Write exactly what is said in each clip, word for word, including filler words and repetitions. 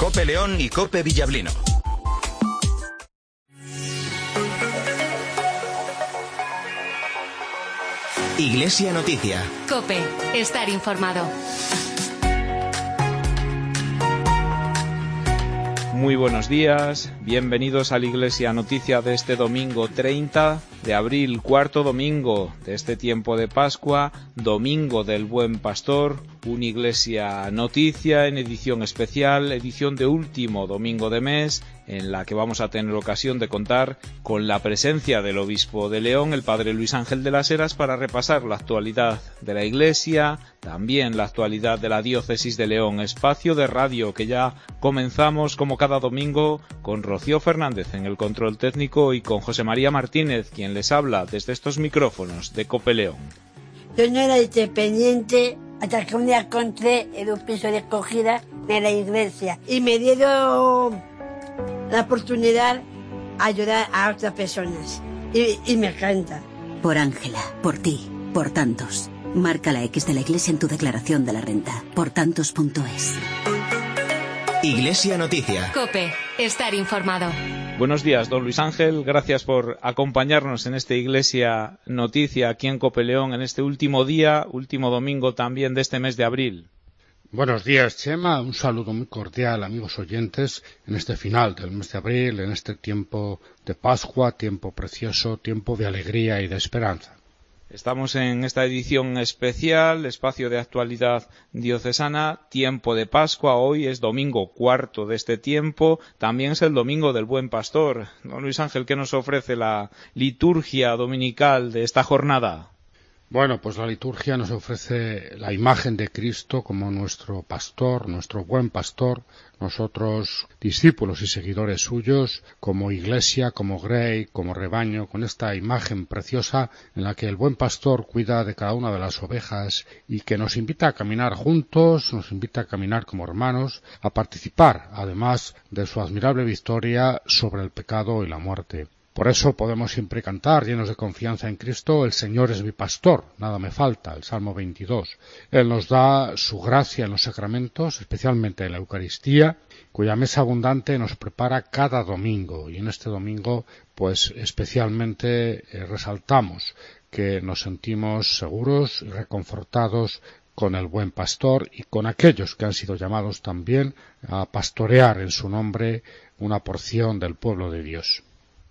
COPE León y COPE Villablino. Iglesia Noticia. COPE, estar informado. Muy buenos días, bienvenidos a la Iglesia Noticia de este domingo treinta de abril, cuarto domingo de este tiempo de Pascua, domingo del Buen Pastor, una Iglesia Noticia en edición especial, edición de último domingo de mes, en la que vamos a tener ocasión de contar con la presencia del obispo de León, el padre Luis Ángel de las Heras, para repasar la actualidad de la Iglesia, también la actualidad de la diócesis de León, espacio de radio que ya comenzamos como cada domingo con Rocío Fernández en el control técnico y con José María Martínez, quien les habla desde estos micrófonos de COPE León. Yo no era independiente hasta que un día encontré en un piso de acogida de la iglesia y me dieron la oportunidad de ayudar a otras personas y, y me encanta. Por Ángela, por ti, por tantos. Marca la X de la Iglesia en tu declaración de la renta. Por tantos punto es. Iglesia Noticia. COPE, estar informado. Buenos días, don Luis Ángel. Gracias por acompañarnos en esta Iglesia Noticia aquí en COPE León en este último día, último domingo también de este mes de abril. Buenos días, Chema. Un saludo muy cordial, amigos oyentes, en este final del mes de abril, en este tiempo de Pascua, tiempo precioso, tiempo de alegría y de esperanza. Estamos en esta edición especial, espacio de actualidad diocesana, tiempo de Pascua. Hoy es domingo cuarto de este tiempo, también es el domingo del Buen Pastor. Don Luis Ángel, ¿qué nos ofrece la liturgia dominical de esta jornada? Bueno, pues la liturgia nos ofrece la imagen de Cristo como nuestro pastor, nuestro buen pastor, nosotros discípulos y seguidores suyos, como iglesia, como grey, como rebaño, con esta imagen preciosa en la que el buen pastor cuida de cada una de las ovejas y que nos invita a caminar juntos, nos invita a caminar como hermanos, a participar, además, de su admirable victoria sobre el pecado y la muerte. Por eso podemos siempre cantar, llenos de confianza en Cristo, el Señor es mi pastor, nada me falta, el Salmo veintidós. Él nos da su gracia en los sacramentos, especialmente en la Eucaristía, cuya mesa abundante nos prepara cada domingo. Y en este domingo, pues especialmente eh, resaltamos que nos sentimos seguros y reconfortados con el buen pastor y con aquellos que han sido llamados también a pastorear en su nombre una porción del pueblo de Dios.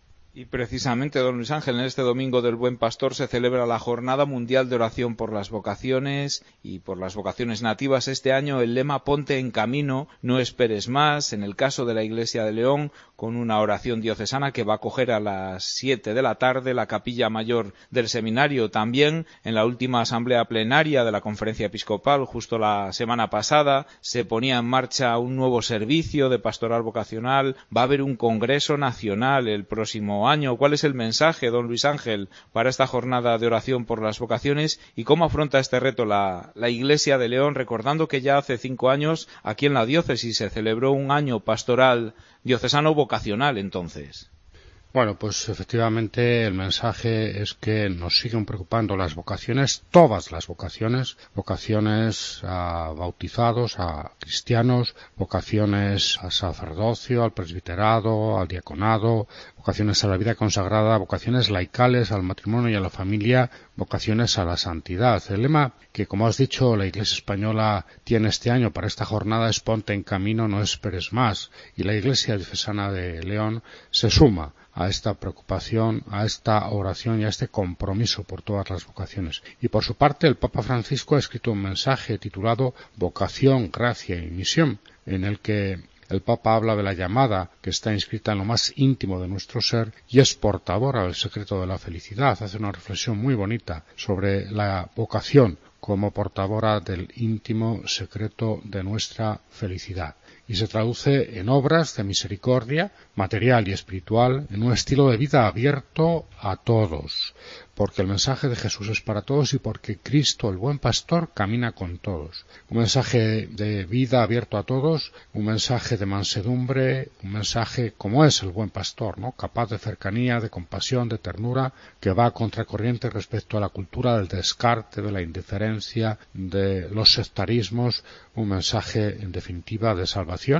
Y precisamente, don Luis Ángel, en este domingo del Buen Pastor se celebra la Jornada Mundial de Oración por las Vocaciones y por las vocaciones nativas. Este año el lema Ponte en camino, no esperes más, en el caso de la Iglesia de León, con una oración diocesana que va a acoger a las siete de la tarde la capilla mayor del seminario. También en la última asamblea plenaria de la Conferencia Episcopal, justo la semana pasada, se ponía en marcha un nuevo servicio de pastoral vocacional. Va a haber un congreso nacional el próximo año. ¿Cuál es el mensaje, don Luis Ángel, para esta jornada de oración por las vocaciones y cómo afronta este reto la, la Iglesia de León, recordando que ya hace cinco años aquí en la diócesis se celebró un año pastoral diocesano vocacional entonces? Bueno, pues efectivamente el mensaje es que nos siguen preocupando las vocaciones, todas las vocaciones, vocaciones a bautizados, a cristianos, vocaciones al sacerdocio, al presbiterado, al diaconado, vocaciones a la vida consagrada, vocaciones laicales, al matrimonio y a la familia, vocaciones a la santidad. El lema que, como has dicho, la Iglesia española tiene este año para esta jornada es Ponte en camino, no esperes más. Y la Iglesia diocesana de León se suma a esta preocupación, a esta oración y a este compromiso por todas las vocaciones. Y por su parte, el Papa Francisco ha escrito un mensaje titulado Vocación, Gracia y Misión, en el que el Papa habla de la llamada que está inscrita en lo más íntimo de nuestro ser y es portadora del secreto de la felicidad. Hace una reflexión muy bonita sobre la vocación como portadora del íntimo secreto de nuestra felicidad. Y se traduce en obras de misericordia, material y espiritual, en un estilo de vida abierto a todos, porque el mensaje de Jesús es para todos y porque Cristo, el buen pastor, camina con todos. Un mensaje de vida abierto a todos, un mensaje de mansedumbre, un mensaje como es el buen pastor, ¿no? Capaz de cercanía, de compasión, de ternura, que va a contracorriente respecto a la cultura del descarte, de la indiferencia, de los sectarismos, un mensaje, en definitiva, de salvación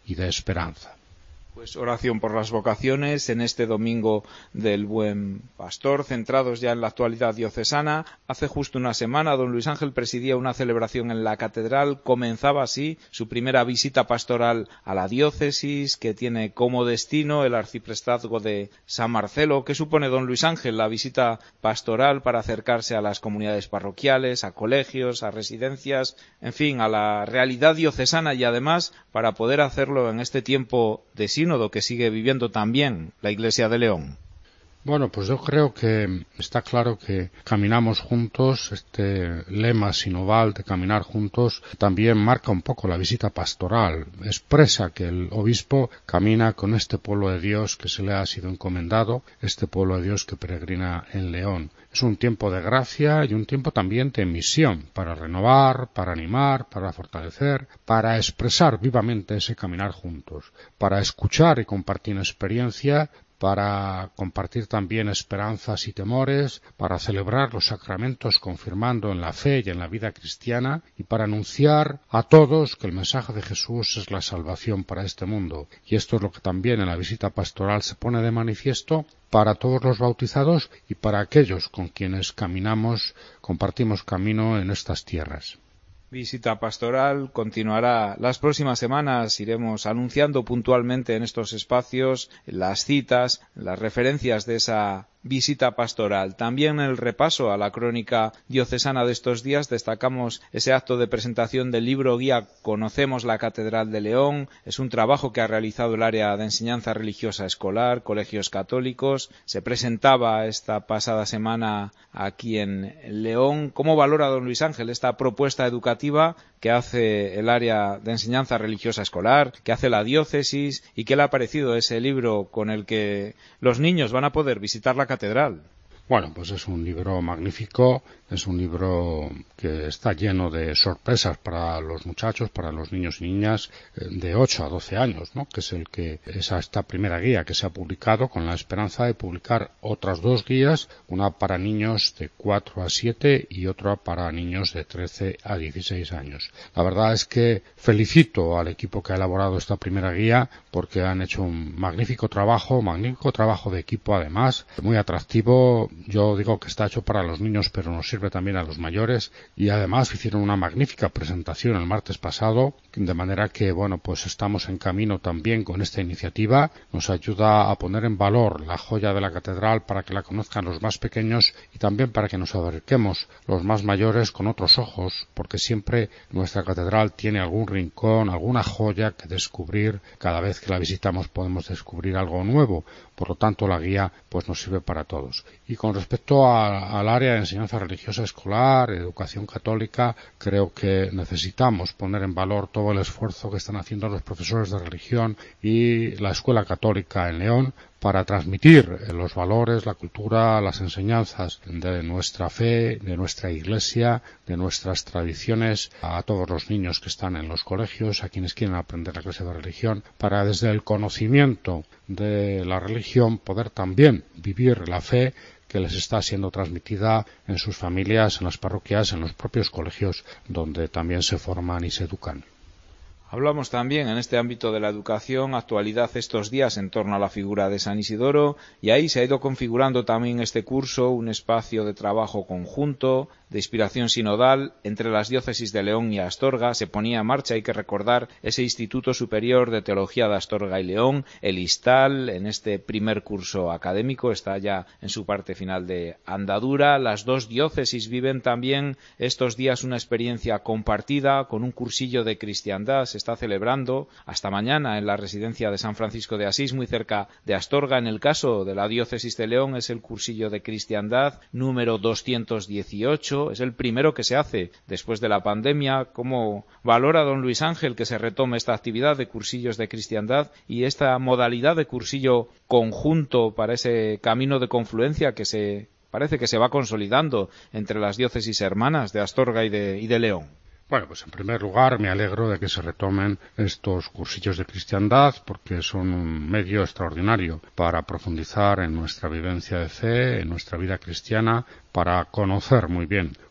y de esperanza. Pues oración por las vocaciones en este domingo del Buen Pastor, centrados ya en la actualidad diocesana. Hace justo una semana don Luis Ángel presidía una celebración en la catedral, comenzaba así su primera visita pastoral a la diócesis, que tiene como destino el arciprestazgo de San Marcelo. ¿Qué supone don Luis Ángel la visita pastoral para acercarse a las comunidades parroquiales, a colegios, a residencias, en fin, a la realidad diocesana, y además para poder hacerlo en este tiempo de sínodo que sigue viviendo también la Iglesia de León? Bueno, pues yo creo que está claro que caminamos juntos. Este lema sinodal de caminar juntos también marca un poco la visita pastoral. Expresa que el obispo camina con este pueblo de Dios que se le ha sido encomendado, este pueblo de Dios que peregrina en León. Es un tiempo de gracia y un tiempo también de misión, para renovar, para animar, para fortalecer, para expresar vivamente ese caminar juntos, para escuchar y compartir experiencia, para compartir también esperanzas y temores, para celebrar los sacramentos confirmando en la fe y en la vida cristiana, y para anunciar a todos que el mensaje de Jesús es la salvación para este mundo. Y esto es lo que también en la visita pastoral se pone de manifiesto para todos los bautizados y para aquellos con quienes caminamos, compartimos camino en estas tierras. Visita pastoral continuará las próximas semanas. Iremos anunciando puntualmente en estos espacios las citas, las referencias de esa visita pastoral. También en el repaso a la crónica diocesana de estos días destacamos ese acto de presentación del libro guía Conocemos la Catedral de León. Es un trabajo que ha realizado el área de enseñanza religiosa escolar, colegios católicos. Se presentaba esta pasada semana aquí en León. ¿Cómo valora don Luis Ángel esta propuesta educativa que hace el área de enseñanza religiosa escolar, que hace la diócesis, y qué le ha parecido ese libro con el que los niños van a poder visitar la catedral? Bueno, pues es un libro magnífico, es un libro que está lleno de sorpresas para los muchachos, para los niños y niñas de ocho a doce años, ¿no? Que es el que es esta primera guía que se ha publicado, con la esperanza de publicar otras dos guías, una para niños de cuatro a siete y otra para niños de trece a dieciséis años. La verdad es que felicito al equipo que ha elaborado esta primera guía, porque han hecho un magnífico trabajo, magnífico trabajo de equipo además, muy atractivo. Yo digo que está hecho para los niños, pero nos sirve también a los mayores, y además hicieron una magnífica presentación el martes pasado, de manera que, bueno, pues estamos en camino también con esta iniciativa. Nos ayuda a poner en valor la joya de la catedral para que la conozcan los más pequeños y también para que nos acerquemos los más mayores con otros ojos, porque siempre nuestra catedral tiene algún rincón, alguna joya que descubrir. Cada vez que la visitamos podemos descubrir algo nuevo. Por lo tanto, la guía pues nos sirve para todos. Y con respecto a, al área de enseñanza religiosa escolar, educación católica, creo que necesitamos poner en valor todo el esfuerzo que están haciendo los profesores de religión y la Escuela Católica en León para transmitir los valores, la cultura, las enseñanzas de nuestra fe, de nuestra Iglesia, de nuestras tradiciones a todos los niños que están en los colegios, a quienes quieren aprender la clase de religión, para desde el conocimiento de la religión poder también vivir la fe que les está siendo transmitida en sus familias, en las parroquias, en los propios colegios donde también se forman y se educan. Hablamos también en este ámbito de la educación, actualidad estos días en torno a la figura de San Isidoro, y ahí se ha ido configurando también este curso, un espacio de trabajo conjunto, de inspiración sinodal entre las diócesis de León y Astorga. Se ponía en marcha, hay que recordar, ese Instituto Superior de Teología de Astorga y León, el ISTAL, en este primer curso académico, está ya en su parte final de andadura. Las dos diócesis viven también estos días una experiencia compartida con un cursillo de cristiandad. Se está celebrando hasta mañana en la residencia de San Francisco de Asís, muy cerca de Astorga. En el caso de la diócesis de León es el cursillo de cristiandad número doscientos dieciocho. Es el primero que se hace después de la pandemia. ¿Cómo valora don Luis Ángel que se retome esta actividad de cursillos de cristiandad y esta modalidad de cursillo conjunto para ese camino de confluencia que se parece que se va consolidando entre las diócesis hermanas de Astorga y de, y de León? Bueno, pues en primer lugar me alegro de que se retomen estos cursillos de cristiandad, porque son un medio extraordinario para profundizar en nuestra vivencia de fe, en nuestra vida cristiana, para conocer muy bien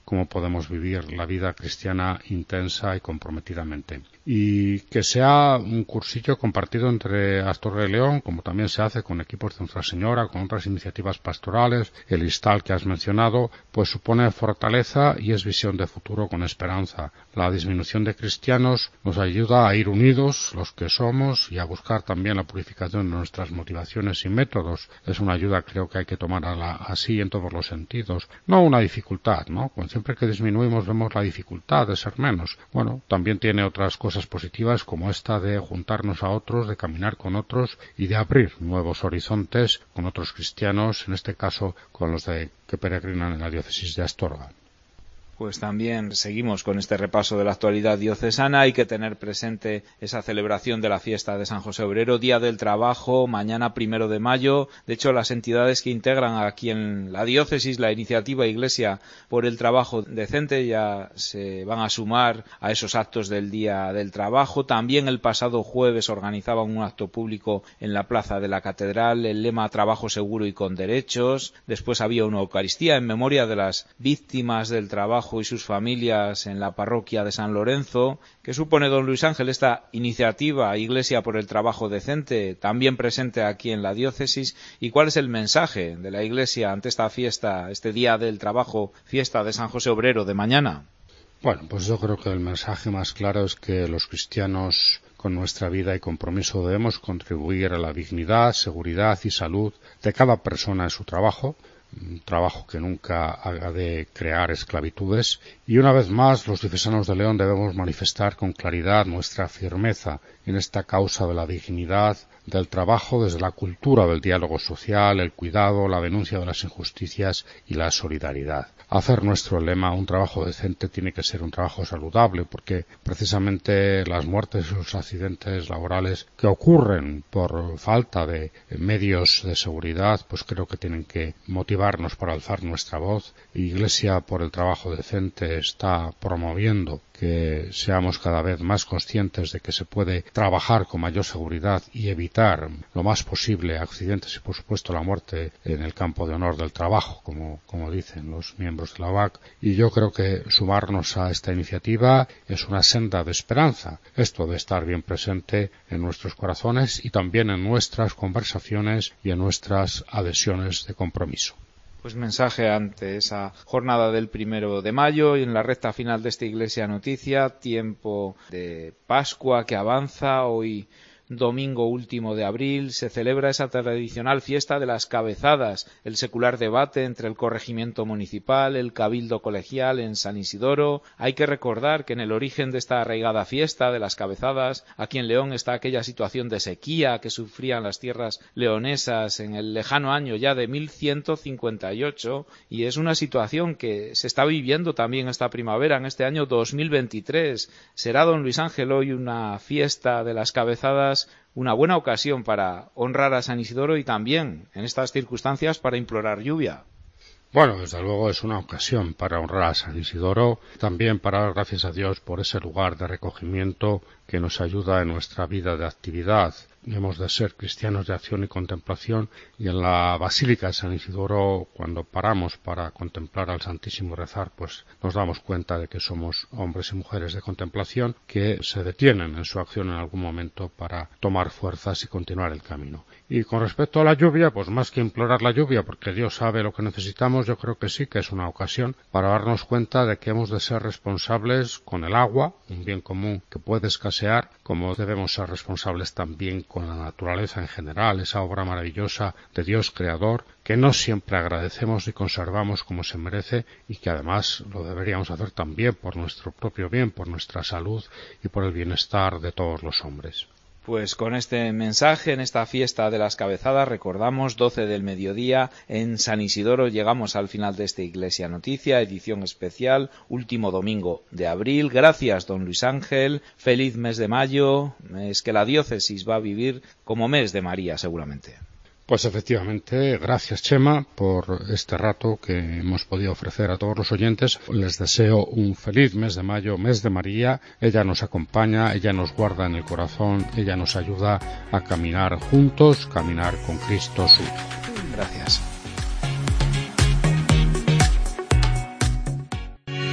cómo podemos vivir la vida cristiana intensa y comprometidamente. Y que sea un cursillo compartido entre Astorga y León, como también se hace con equipos de Nuestra Señora, con otras iniciativas pastorales, el ISTAL que has mencionado, pues supone fortaleza y es visión de futuro con esperanza. La disminución de cristianos nos ayuda a ir unidos, los que somos, y a buscar también la purificación de nuestras motivaciones y métodos. Es una ayuda, creo que hay que tomarla así en todos los sentidos. No una dificultad, ¿no? Cuando siempre que disminuimos vemos la dificultad de ser menos. Bueno, también tiene otras cosas positivas como esta de juntarnos a otros, de caminar con otros y de abrir nuevos horizontes con otros cristianos, en este caso con los de, que peregrinan en la diócesis de Astorga. Pues también seguimos con este repaso de la actualidad diocesana. Hay que tener presente esa celebración de la fiesta de San José Obrero, Día del Trabajo, mañana primero de mayo. De hecho, las entidades que integran aquí en la diócesis la iniciativa Iglesia por el Trabajo Decente ya se van a sumar a esos actos del Día del Trabajo. También el pasado jueves organizaban un acto público en la plaza de la Catedral, el lema Trabajo seguro y con derechos. Después había una Eucaristía en memoria de las víctimas del trabajo y sus familias en la parroquia de San Lorenzo. ¿Qué supone, don Luis Ángel, esta iniciativa Iglesia por el Trabajo Decente, también presente aquí en la diócesis? ¿Y cuál es el mensaje de la Iglesia ante esta fiesta, este Día del Trabajo, fiesta de San José Obrero de mañana? Bueno, pues yo creo que el mensaje más claro es que los cristianos con nuestra vida y compromiso debemos contribuir a la dignidad, seguridad y salud de cada persona en su trabajo, un trabajo que nunca haga de crear esclavitudes, y una vez más los diocesanos de León debemos manifestar con claridad nuestra firmeza en esta causa de la dignidad del trabajo desde la cultura del diálogo social, el cuidado, la denuncia de las injusticias y la solidaridad. Hacer nuestro lema, un trabajo decente, tiene que ser un trabajo saludable, porque precisamente las muertes y los accidentes laborales que ocurren por falta de medios de seguridad, pues creo que tienen que motivarnos para alzar nuestra voz. Iglesia por el Trabajo Decente está promoviendo que seamos cada vez más conscientes de que se puede trabajar con mayor seguridad y evitar lo más posible accidentes y, por supuesto, la muerte en el campo de honor del trabajo, como, como dicen los miembros de la O A C. Y yo creo que sumarnos a esta iniciativa es una senda de esperanza. Esto de estar bien presente en nuestros corazones y también en nuestras conversaciones y en nuestras adhesiones de compromiso. Pues mensaje ante esa jornada del primero de mayo y en la recta final de esta Iglesia Noticia, tiempo de Pascua que avanza. Hoy, domingo último de abril, se celebra esa tradicional fiesta de las cabezadas, el secular debate entre el corregimiento municipal, el cabildo colegial en San Isidoro. Hay que recordar que en el origen de esta arraigada fiesta de las cabezadas, aquí en León, está aquella situación de sequía que sufrían las tierras leonesas en el lejano año ya de mil ciento cincuenta y ocho, y es una situación que se está viviendo también esta primavera, en este año dos mil veintitrés. Será, don Luis Ángel, hoy una fiesta de las cabezadas, una buena ocasión para honrar a San Isidoro y también, en estas circunstancias, para implorar lluvia. Bueno, desde luego es una ocasión para honrar a San Isidoro, también para dar gracias a Dios por ese lugar de recogimiento que nos ayuda en nuestra vida de actividad. Hemos de ser cristianos de acción y contemplación, y en la Basílica de San Isidoro, cuando paramos para contemplar al Santísimo y rezar, pues nos damos cuenta de que somos hombres y mujeres de contemplación que se detienen en su acción en algún momento para tomar fuerzas y continuar el camino. Y con respecto a la lluvia, pues más que implorar la lluvia, porque Dios sabe lo que necesitamos, yo creo que sí que es una ocasión para darnos cuenta de que hemos de ser responsables con el agua, un bien común que puede escasear, como debemos ser responsables también con la naturaleza en general, esa obra maravillosa de Dios Creador, que no siempre agradecemos y conservamos como se merece, y que además lo deberíamos hacer también por nuestro propio bien, por nuestra salud y por el bienestar de todos los hombres. Pues con este mensaje, en esta fiesta de las cabezadas, recordamos, doce del mediodía, en San Isidoro, llegamos al final de esta Iglesia Noticia, edición especial, último domingo de abril. Gracias, don Luis Ángel, feliz mes de mayo, es que la diócesis va a vivir como mes de María, seguramente. Pues efectivamente, gracias Chema por este rato que hemos podido ofrecer a todos los oyentes. Les deseo un feliz mes de mayo, mes de María. Ella nos acompaña, ella nos guarda en el corazón, ella nos ayuda a caminar juntos, caminar con Cristo su Hijo. Gracias.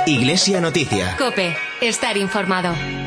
Iglesia Noticia. COPE. Estar informado.